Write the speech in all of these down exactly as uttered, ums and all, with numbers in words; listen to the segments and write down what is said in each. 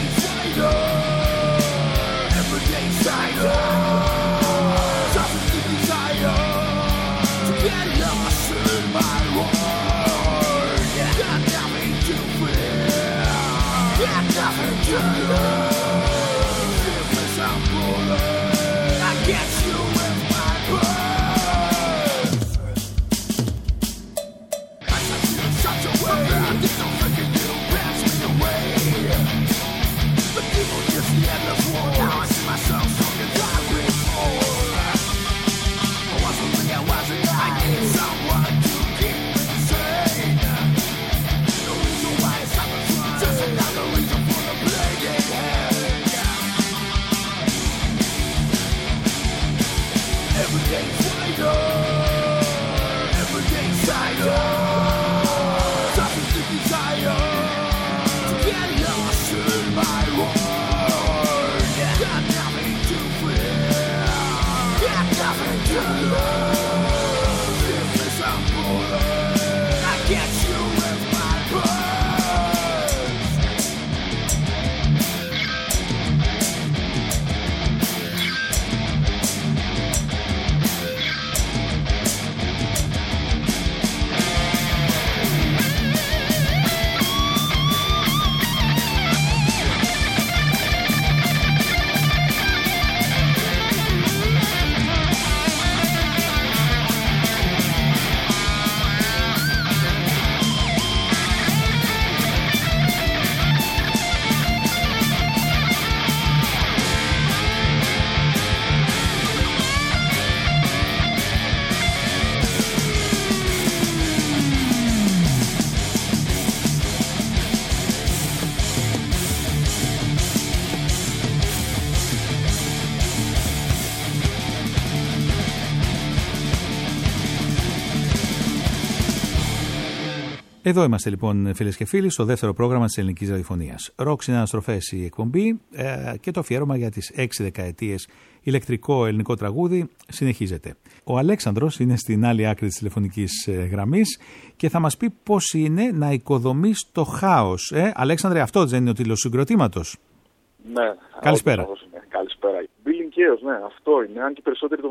Εδώ είμαστε λοιπόν, φίλες και φίλοι, στο δεύτερο πρόγραμμα της ελληνικής ραδιοφωνίας. Ροκ συναναστροφές η εκπομπή ε, και το αφιέρωμα για τις έξι δεκαετίες ηλεκτρικό ελληνικό τραγούδι συνεχίζεται. Ο Αλέξανδρος είναι στην άλλη άκρη της τηλεφωνικής ε, γραμμής και θα μας πει πώς είναι να οικοδομείς το χάος. Ε, Αλέξανδρε, αυτό δεν είναι ο τίτλος του συγκροτήματος? Ναι. Καλησπέρα. Καλησπέρα. Billing Chaos, ναι, αυτό είναι. Αν και περισσότεροι το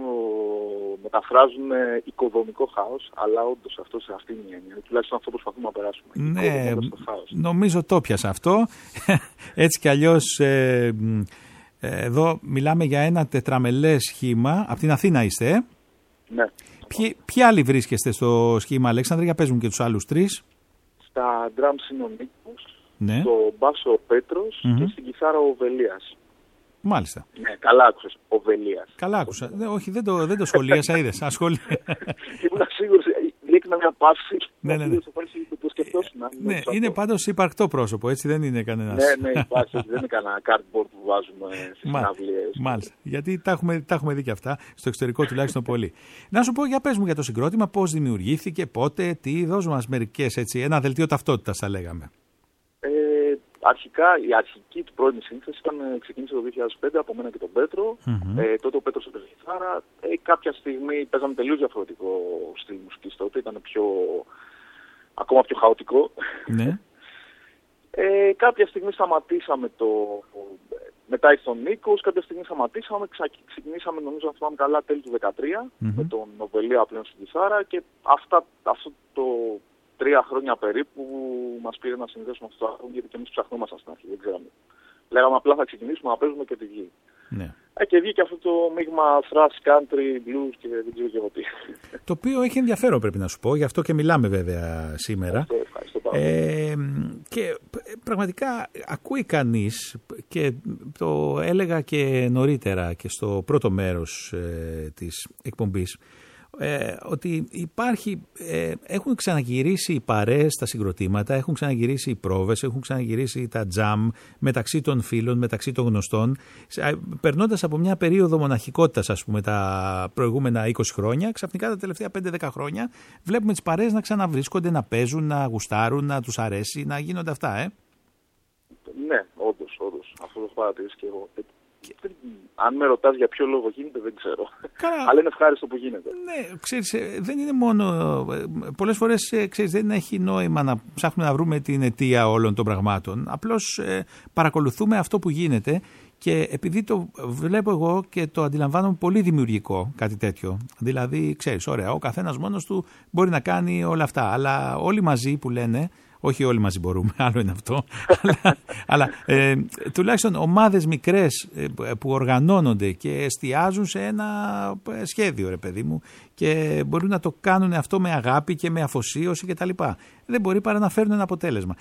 μεταφράζουν οικοδομικό χάος, αλλά όντως αυτό σε αυτή είναι η έννοια. Τουλάχιστον αυτό προσπαθούμε να περάσουμε. Ναι, νομίζω το πιάσα αυτό. Έτσι κι αλλιώς ε, ε, εδώ μιλάμε για ένα τετραμελές σχήμα. Από την Αθήνα είστε, ε? Ναι. Ποιοι, ποιοι άλλοι βρίσκεστε στο σχήμα, Αλέξανδρε, για πες μου και τους άλλους τρεις. Στα drums είναι ο Νίκος, ναι. Στο μπάσο ο Πέτρος mm-hmm. και στην κιθάρα ο Βελίας. Μάλιστα. Ναι, καλά άκουσες, ο Βελίας. Καλά άκουσα. Δε, όχι, δεν το, δεν το σχολίασα, είδες. Ασχολή. Ήμουν σίγουρος, δείχνω μια παύση. Ναι, ναι, ναι. Το σκεφτόσουν. Ναι, είναι πάντως υπαρκτό πρόσωπο, έτσι δεν είναι κανένας. Ναι, ναι, υπάρχει. Δεν είναι κανένα cardboard που βάζουμε στις συναυλίες. Μάλιστα. Γιατί τα έχουμε, τα έχουμε δει και αυτά, στο εξωτερικό τουλάχιστον πολύ. Να σου πω, για πες μου για το συγκρότημα, πώς δημιουργήθηκε, πότε, τι, δώσ' μας μερικές, έτσι, ένα δελτίο ταυτότητας θα λέγαμε. Αρχικά, η αρχική του πρώην σύνθεση ήταν, ξεκίνησε το δύο χιλιάδες πέντε από μένα και τον Πέτρο. Mm-hmm. Ε, τότε ο Πέτρος έπαιζε κιθάρα. Ε, κάποια στιγμή παίζαμε τελείως διαφορετικό στυλ μουσικής τότε. Ήταν πιο, ακόμα πιο χαοτικό. Ναι. ε, κάποια στιγμή σταματήσαμε το... Μετά ήρθε ο Νίκος, κάποια στιγμή σταματήσαμε. Ξεκινήσαμε, νομίζω, να θυμάμαι καλά, τέλη του δύο χιλιάδες δεκατρία mm-hmm. με τον Νοβελία πλέον στην κιθάρα. Και αυτά, αυτό το... Τρία χρόνια περίπου μας πήρε να συνδέσουμε αυτό το άλμπομ, γιατί και εμείς ψαχνόμασταν στην αρχή, δεν ξέραμε. Λέγαμε απλά θα ξεκινήσουμε να παίζουμε και τη βγει. Ναι. Ε, και βγήκε αυτό το μείγμα thrash, country, blues και δεν ξέρω και εγώ τι. Το οποίο έχει ενδιαφέρον, πρέπει να σου πω, γι' αυτό και μιλάμε βέβαια σήμερα. Αυτό, ευχαριστώ πάρα ε, και πραγματικά ακούει κανείς, και το έλεγα και νωρίτερα και στο πρώτο μέρος ε, της εκπομπής, Ε, ότι υπάρχει, ε, έχουν ξαναγυρίσει οι παρέες στα συγκροτήματα, έχουν ξαναγυρίσει οι πρόβες, έχουν ξαναγυρίσει τα τζαμ μεταξύ των φίλων, μεταξύ των γνωστών, ε, περνώντας από μια περίοδο μοναχικότητας, ας πούμε, τα προηγούμενα είκοσι χρόνια, ξαφνικά τα τελευταία πέντε δέκα χρόνια βλέπουμε τις παρέες να ξαναβρίσκονται, να παίζουν, να γουστάρουν, να τους αρέσει, να γίνονται αυτά, ε. Ναι, όντως, όντως. Αυτό το έχω παρατηρήσει και εγώ. Αν με ρωτάς για ποιο λόγο γίνεται, δεν ξέρω. Καλά. Αλλά είναι ευχάριστο που γίνεται. Ναι, ξέρεις, δεν είναι μόνο... Πολλές φορές, ξέρεις, δεν έχει νόημα να ψάχνουμε να βρούμε την αιτία όλων των πραγμάτων. Απλώς ε, παρακολουθούμε αυτό που γίνεται και επειδή το βλέπω εγώ και το αντιλαμβάνομαι πολύ δημιουργικό κάτι τέτοιο. Δηλαδή, ξέρεις, ωραία, ο καθένας μόνος του μπορεί να κάνει όλα αυτά. Αλλά όλοι μαζί που λένε... Όχι όλοι μαζί μπορούμε, άλλο είναι αυτό, αλλά, αλλά ε, τουλάχιστον ομάδες μικρές ε, που οργανώνονται και εστιάζουν σε ένα σχέδιο, ρε παιδί μου, και μπορούν να το κάνουν αυτό με αγάπη και με αφοσίωση κτλ. Δεν μπορεί παρά να φέρουν ένα αποτέλεσμα.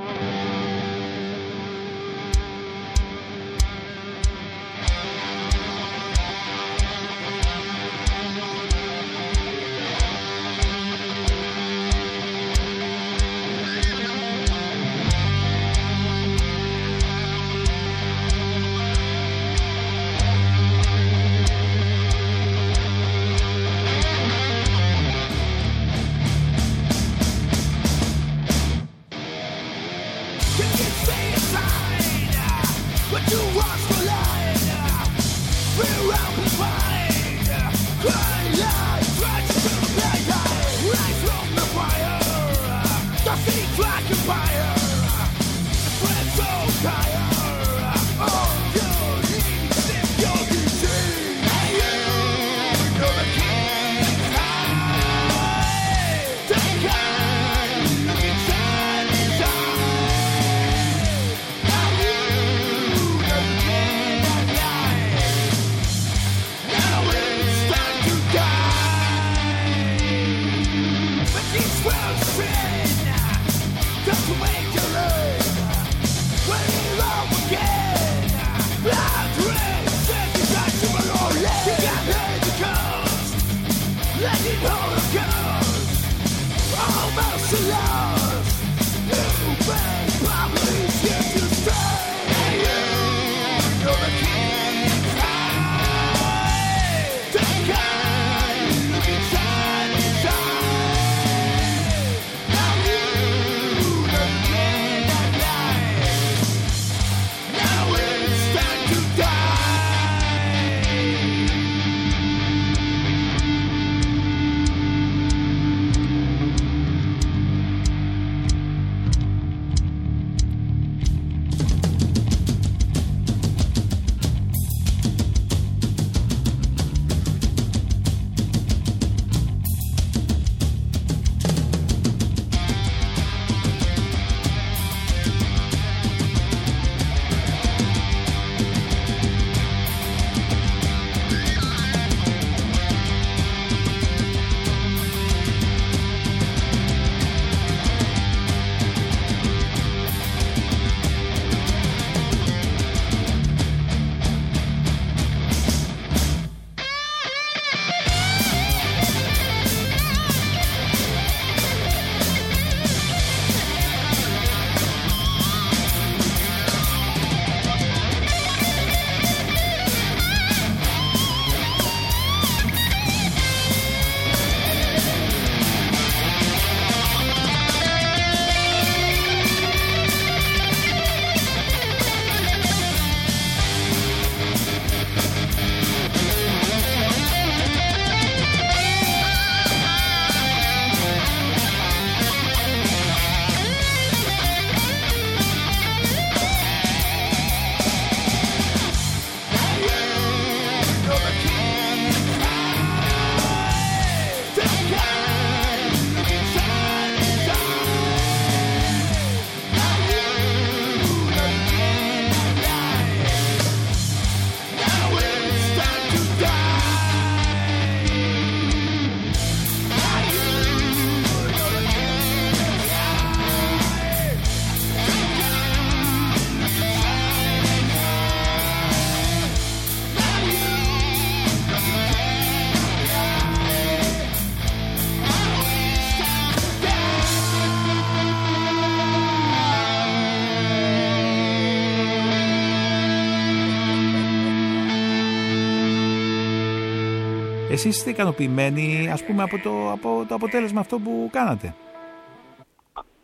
Εσείς είστε ικανοποιημένοι, ας πούμε, από το, από το αποτέλεσμα αυτό που κάνατε? Κοίτα,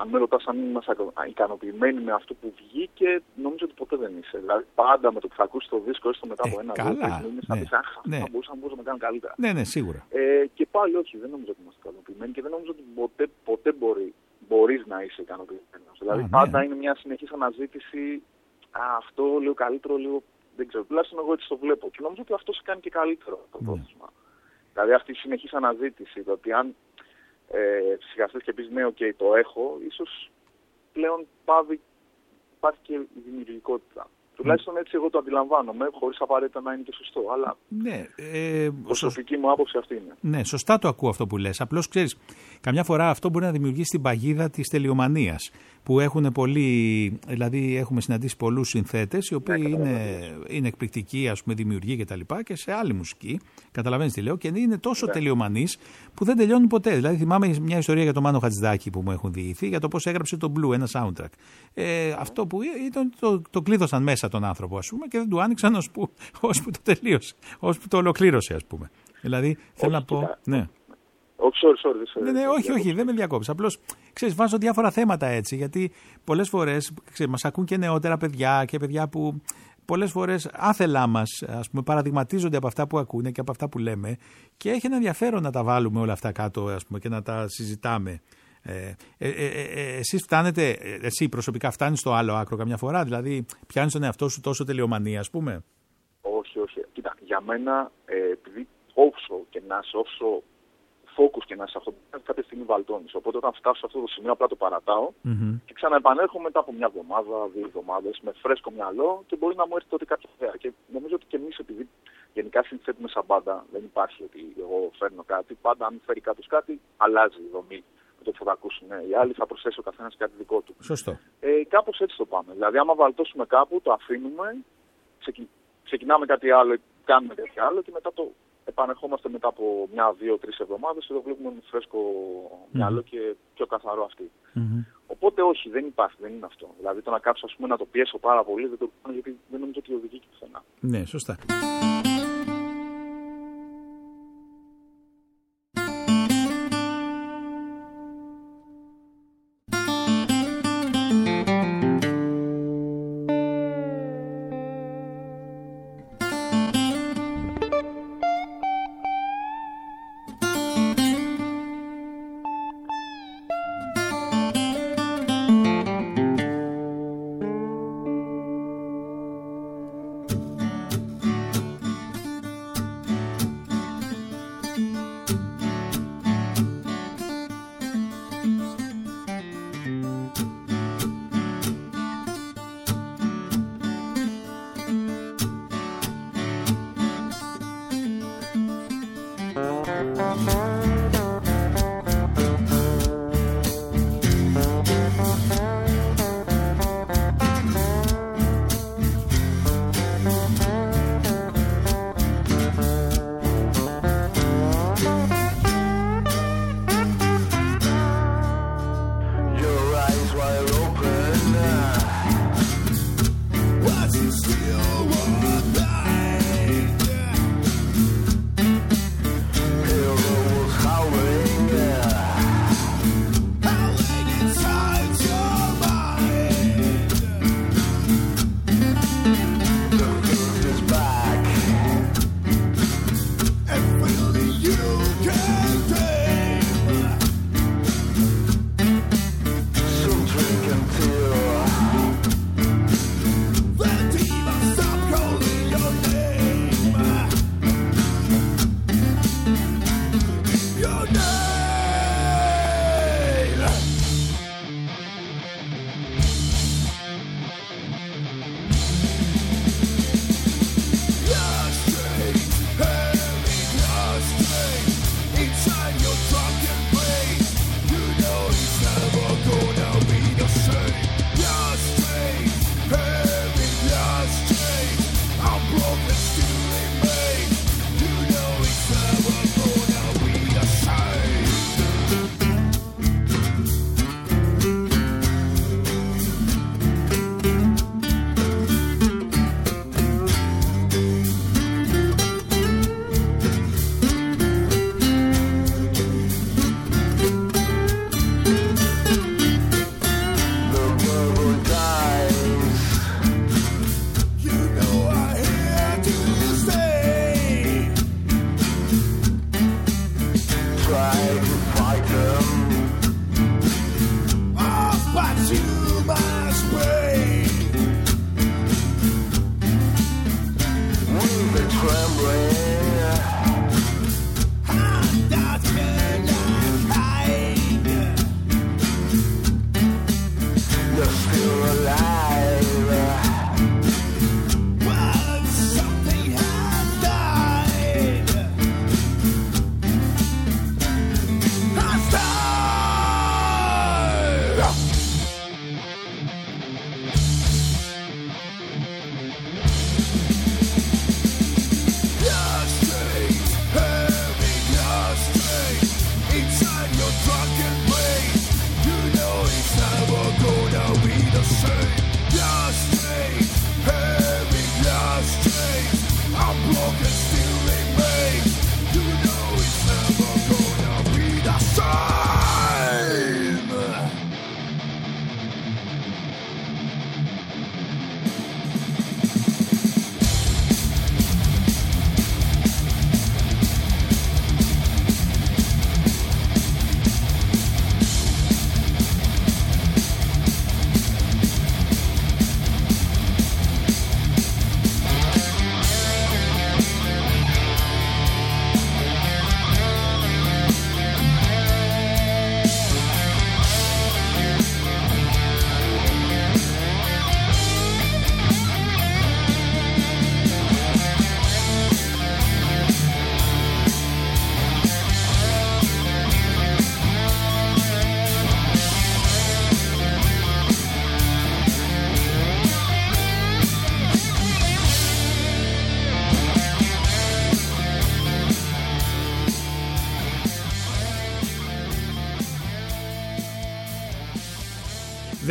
αν με ρωτάς αν είμαστε ικανοποιημένοι με αυτό που βγήκε, νομίζω ότι ποτέ δεν είσαι. Δηλαδή, πάντα με το που θα ακούσει το δίσκο, έστω μετά από ε, ένα καλά, δύο μήνες, ναι, θα πεις, αχ, ναι. θα μπορούσαμε να κάνουμε καλύτερα. Ναι, ναι, σίγουρα. Ε, και πάλι όχι, δεν νομίζω ότι είμαστε ικανοποιημένοι και δεν νομίζω ότι ποτέ, ποτέ μπορεί, μπορείς να είσαι ικανοποιημένος. Δηλαδή, Α, πάντα ναι. είναι μια συνεχής αναζήτηση, α, αυτό λίγο καλύτερο, λίγο. Δεν ξέρω, τουλάχιστον εγώ έτσι το βλέπω. Και νομίζω ότι αυτό σε κάνει και καλύτερο το πρόθεσμα. Ναι. Δηλαδή, αυτή η συνεχής αναζήτηση, το ότι αν ε, σιγαστείς και πεις ναι, okay, το έχω, ίσως πλέον πάβει, υπάρχει και η δημιουργικότητα. Mm. Τουλάχιστον έτσι εγώ το αντιλαμβάνομαι, χωρίς απαραίτητα να είναι και σωστό. Αλλά ναι, ε, προσωπική μου άποψη αυτή είναι. Ναι, σωστά το ακούω αυτό που λες. Απλώς ξέρεις, καμιά φορά αυτό μπορεί να δημιουργήσει την παγίδα της τελειομανίας. Που έχουν πολύ, δηλαδή έχουμε συναντήσει πολλούς συνθέτες οι οποίοι ναι, είναι, είναι εκπληκτικοί, ας πούμε, δημιουργοί κτλ. Και, και σε άλλη μουσική. Καταλαβαίνεις τι λέω, και είναι τόσο ναι. τελειομανείς που δεν τελειώνουν ποτέ. Δηλαδή, θυμάμαι μια ιστορία για τον Μάνο Χατζηδάκη που μου έχουν διηγηθεί για το πώς έγραψε το Blue, ένα soundtrack. Ε, mm. Αυτό που ήταν, το, το κλείδωσαν μέσα τον άνθρωπο, ας πούμε, και δεν του άνοιξαν ώσπου, ώσπου το τελείωσε, ώσπου το ολοκλήρωσε, ας πούμε. Δηλαδή, θέλω να πω. Κοίτα. Ναι. Όχι, sorry, sorry. Ναι, ναι, όχι, όχι, δεν με διακόψεις. Απλώς, ξέρεις, βάζω διάφορα θέματα έτσι, γιατί πολλές φορές, ξέρεις, μας ακούν και νεότερα παιδιά και παιδιά που πολλές φορές άθελά μας, ας πούμε, παραδειγματίζονται από αυτά που ακούνε και από αυτά που λέμε και έχει ένα ενδιαφέρον να τα βάλουμε όλα αυτά κάτω, ας πούμε, και να τα συζητάμε. Ε, ε, ε, ε, εσείς φτάνετε, εσύ προσωπικά φτάνεις στο άλλο άκρο καμιά φορά, δηλαδή πιάνεις τον εαυτό σου τόσο τελειομανία, ας πούμε? Όχι, όχι. Κοίτα, για μένα, ε, επειδή όσο και να είσαι, όσο focus και να είσαι αυτό, κάποια στιγμή βαλτώνεις. Οπότε όταν φτάσω σε αυτό το σημείο, απλά το παρατάω mm-hmm. και ξαναεπανέρχομαι μετά από μια εβδομάδα, δύο εβδομάδες, με φρέσκο μυαλό και μπορεί να μου έρθει τότε κάποια ιδέα. Και νομίζω ότι και εμείς, επειδή γενικά συνθέτουμε σαν μπάντα, δεν υπάρχει ότι εγώ φέρνω κάτι. Πάντα, αν φέρει κάποιος κάτι, αλλάζει η δομή. Με το που θα τα ακούσουν οι άλλοι, θα προσθέσει ο καθένας κάτι δικό του. Σωστό. Ε, κάπως έτσι το πάμε. Δηλαδή, άμα βαλτώσουμε κάπου, το αφήνουμε, ξεκι... ξεκινάμε κάτι άλλο, κάνουμε κάτι άλλο και μετά το. Επανερχόμαστε μετά από μια, δύο, τρεις εβδομάδες και το βλέπουμε με φρέσκο mm-hmm. μυαλό και πιο καθαρό αυτή. Mm-hmm. Οπότε όχι, δεν υπάρχει, δεν είναι αυτό. Δηλαδή το να κάτσω, ας πούμε, να το πιέσω πάρα πολύ, δεν το κάνω γιατί δεν νομίζω ότι οδηγεί και πουθενά. Ναι, σωστά.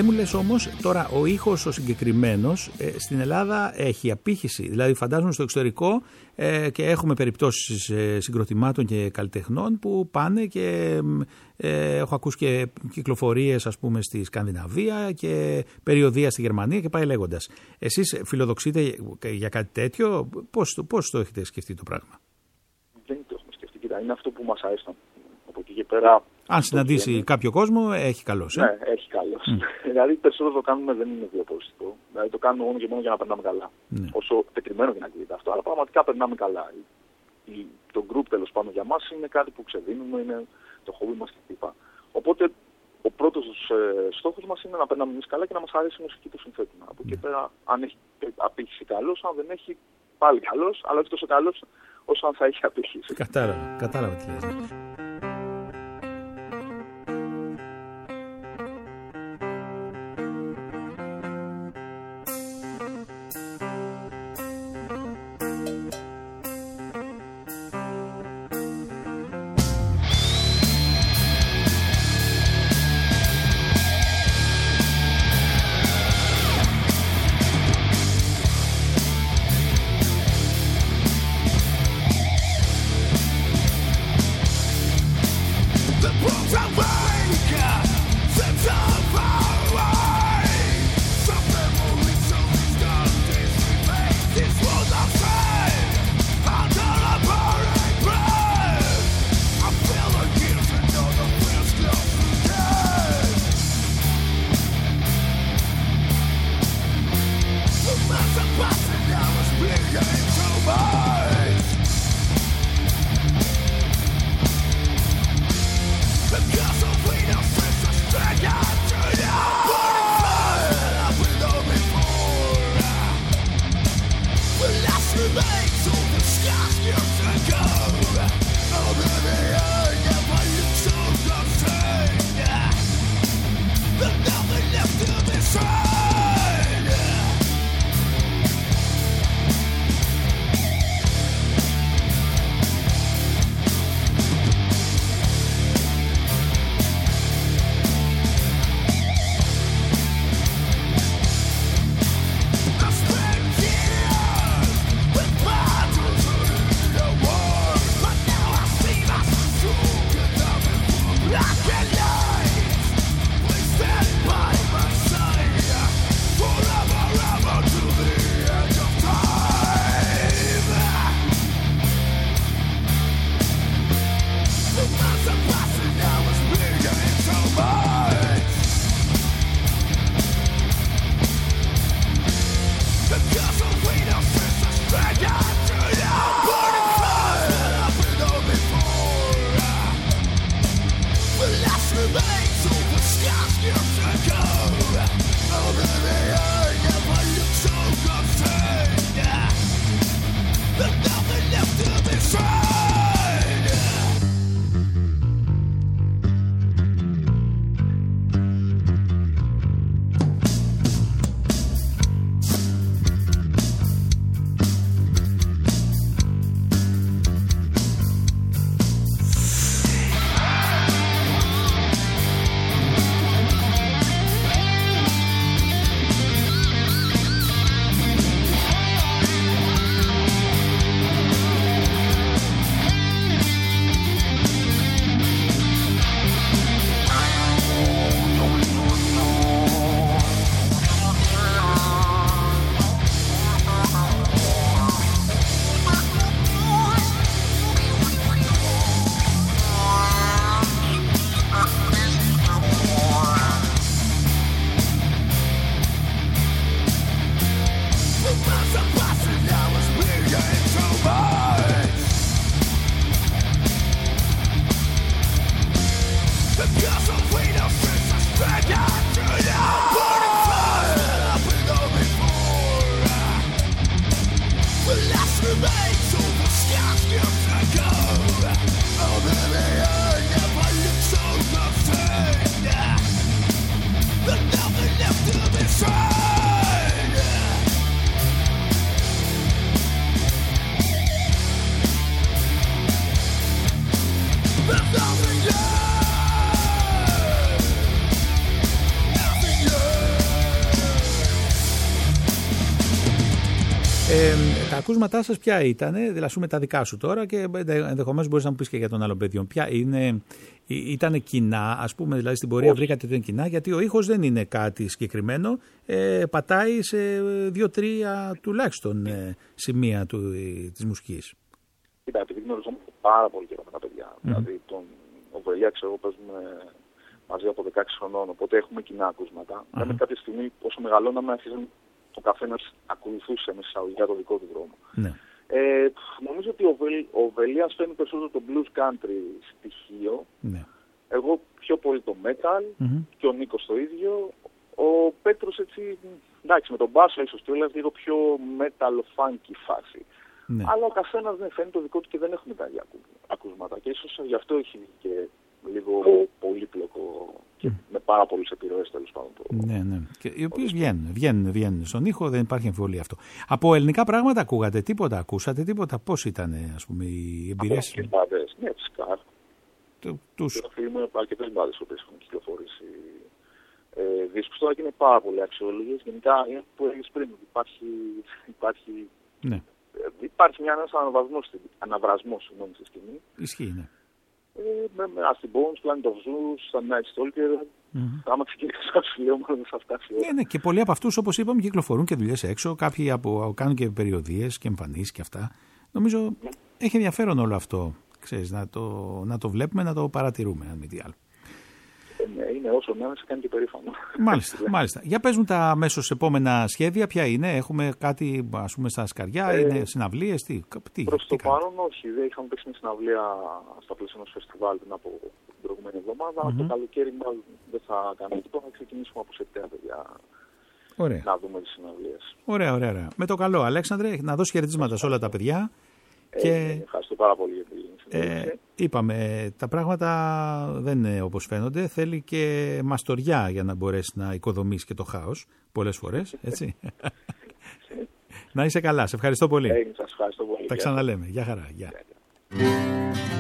δεν μου λες όμως, τώρα ο ήχος ο συγκεκριμένος ε, στην Ελλάδα έχει απήχηση. Δηλαδή φαντάζομαι στο εξωτερικό ε, και έχουμε περιπτώσεις ε, συγκροτημάτων και καλλιτεχνών που πάνε και ε, έχω ακούσει και κυκλοφορίες ας πούμε στη Σκανδιναβία και περιοδεία στη Γερμανία και πάει λέγοντας. Εσείς φιλοδοξείτε για κάτι τέτοιο, πώς, πώς το έχετε σκεφτεί το πράγμα? Δεν το έχουμε σκεφτεί, κοίτα, είναι αυτό που μας αρέσει από εκεί και πέρα. Αν συναντήσει είναι... κάποιο κόσμο, έχει καλός. Ε? Ναι, έχει καλός. Mm. Δηλαδή, περισσότερο το κάνουμε δεν είναι βιοποριστικό. Δηλαδή, το κάνουμε μόνο και μόνο για να περνάμε καλά. Mm. Όσο τεκριμένο και να ακούγεται αυτό, αλλά πραγματικά περνάμε καλά. Η, το group τέλος πάντων για μας είναι κάτι που ξεδίνουμε, είναι το χόμπι μας κτλ. Οπότε, ο πρώτος ε, στόχος μας είναι να περνάμε εμείς καλά και να μας αρέσει η μουσική που συνθέτουμε. Από εκεί mm. πέρα, αν έχει απήχηση καλός, αν δεν έχει πάλι καλός, αλλά όχι τόσο καλός όσο αν θα έχει απήχηση. Κατάλαβα, κατάλαβα τι λες. Nothing, yeah. Ε, τα ακούσματά σας ποια ήταν, δηλαδή με τα δικά σου τώρα και ενδεχομένως μπορείς να μου πεις και για τον άλλο παιδιό. Ποια είναι, ήταν κοινά, ας πούμε, δηλαδή στην πορεία. Όχι. Βρήκατε ότι είναι κοινά, γιατί ο ήχος δεν είναι κάτι συγκεκριμένο, ε, πατάει σε δύο-τρία τουλάχιστον ε, σημεία του, ε, της μουσικής. Κοίτα, επειδή γνωριζόμαστε πάρα πολύ καιρό με τα παιδιά, mm-hmm. δηλαδή τον Οβελία, ξέρω, παίζουμε μαζί από δεκαέξι χρονών, οπότε έχουμε κοινά ακούσματα. Mm-hmm. Δηλαδή κάποια στιγμή, όσο μεγαλώναμε, αρχίζαμε ο καθένας ακολουθούσε με εισαγωγικά το δικό του δρόμο. Ναι. Ε, νομίζω ότι ο, Βελ, ο Βελίας φέρνει περισσότερο το blues country στοιχείο. Ναι. Εγώ πιο πολύ το metal mm-hmm. και ο Νίκος το ίδιο. Ο Πέτρος έτσι, εντάξει, με τον μπάσο ίσως και όλα λίγο πιο metal funky φάση. Ναι. Αλλά ο καθένας δεν φέρνει το δικό του και δεν έχουμε τα ίδια ακούσματα. Και ίσως γι' αυτό έχει και λίγο πολύπλοκο και mm. με πάρα πολλές επιρροές τέλος πάντων. Ναι, ναι. Και οι οποίες βγαίνουν, βγαίνουν, βγαίνουν στον ήχο, δεν υπάρχει αμφιβολία αυτό. Από ελληνικά πράγματα ακούγατε τίποτα, ακούσατε τίποτα, πώς ήταν, ας πούμε, οι εμπειρίες? Από μπάδες, ναι, φυσικά. Του, τους... Και φίλοι μου αρκετές μπάδες που έχουν κυκλοφορήσει ε, δίσκους τώρα και είναι πάρα πολύ αξιόλογες. Γενικά, που έλεγες πριν, υπάρχει, υπάρχει, ναι. υπάρχει μια ένας αναβρασμός, αναβρασμός συγγνώμη, στη σκηνή. Ισχύει, ναι. Ε, με, με Asti Bones, Planet of Zeus, Sun Night Stalker. Mm-hmm. Άμα ξεκινήσω να σου λέω, μόνο θα φτάσει. Ναι, ναι, και πολλοί από αυτούς, όπως είπαμε, κυκλοφορούν και δουλειές έξω. Κάποιοι από, κάνουν και περιοδίες και εμφανίσεις και αυτά. Νομίζω mm. έχει ενδιαφέρον όλο αυτό. Ξέρεις, να το, να το βλέπουμε, να το παρατηρούμε, αν μη τι άλλο. Ναι, είναι όσο να είναι, σε κάνει και περήφανο. Μάλιστα, μάλιστα. Για πες μου τα αμέσως επόμενα σχέδια, ποια είναι, έχουμε κάτι, ας πούμε, στα σκαριά, ε, είναι συναυλίες, τι, τι προς τι το παρόν όχι, δεν είχαμε παίξει μια συναυλία στα πλαίσια ενός φεστιβάλ πριν από την προηγούμενη εβδομάδα, mm-hmm. το καλοκαίρι μάλλον δεν θα κάνουμε τίποτα, θα ξεκινήσουμε από Σεπτέμβριο για ωραία. Να δούμε τις συναυλίες. Ωραία, ωραία, ωραία. Με το καλό, Αλέξανδρε, να δώσω χαιρετίσματα σε όλα τα παιδιά. Ε, και... Ευχαριστώ πάρα πολύ για την συνέντευξη. Ε, είπαμε, τα πράγματα δεν είναι όπως φαίνονται. Θέλει και μαστοριά για να μπορέσει να οικοδομήσει και το χάος πολλές φορές, έτσι. Να είσαι καλά. Σε ευχαριστώ πολύ. Ε, σας ευχαριστώ πολύ. Τα ξαναλέμε. Γεια χαρά. Γεια.